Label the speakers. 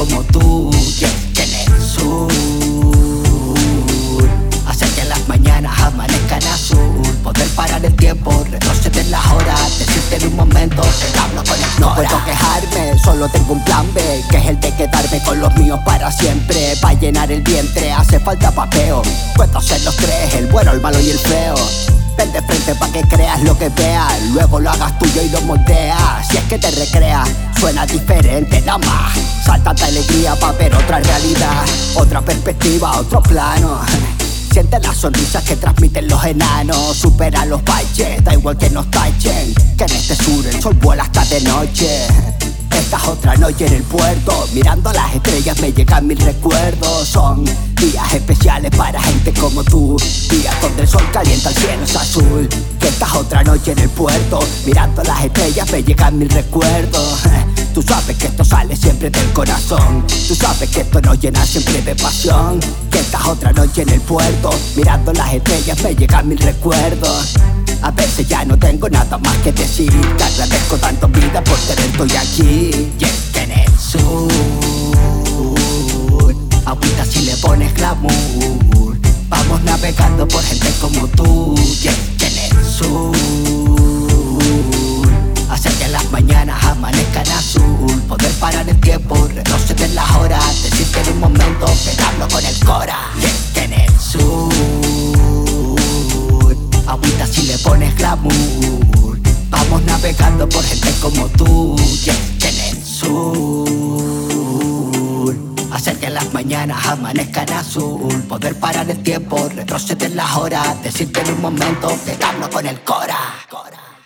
Speaker 1: como tú. Y es que en el sur hacer que las mañanas amanezcan azul, poder parar el tiempo, retroceder las horas, decirte en un momento te hablo con el
Speaker 2: No puedo quejarme, solo tengo un plan B, que es el de quedarme con los míos para siempre. Pa' llenar el vientre hace falta papeo. Puedo ser los tres, el bueno, el malo y el feo. Ven de frente pa' que creas lo que veas, luego lo hagas tuyo y lo moldeas. Si es que te recreas, suena diferente nada más. Sáltate alegría pa' ver otra realidad, otra perspectiva, otro plano. Siente las sonrisas que transmiten los enanos. Supera los baches, da igual que nos tachen, que en este sur el sol vuela hasta de noche. Esta es otra noche en el puerto, mirando las estrellas me llegan mil recuerdos. Son días especiales para gente como tú, días donde el sol calienta el cielo es azul. Que esta es otra noche en el puerto, mirando las estrellas me llegan mil recuerdos. Tú sabes que esto sale siempre del corazón, tú sabes que esto nos llena siempre de pasión. Que esta es otra noche en el puerto, mirando las estrellas me llegan mil recuerdos. A veces ya no tengo nada más que decir, te agradezco tanto vida por tenerte hoy aquí.
Speaker 1: Y es que en el sur agüita si le pones glamour, vamos navegando por gente como tú. Y es que en el sur hacer que las mañanas amanezcan azul, poder parar el tiempo, retroceder las horas, decirte en un momento que hablo con el cora. Y es que en el sur agüita si le pones glamour, vamos navegando por gente como tú. Y es que en el sur hacer que las mañanas amanezcan azul, poder parar el tiempo, retroceder las horas, decirte en un momento que hablo con el cora.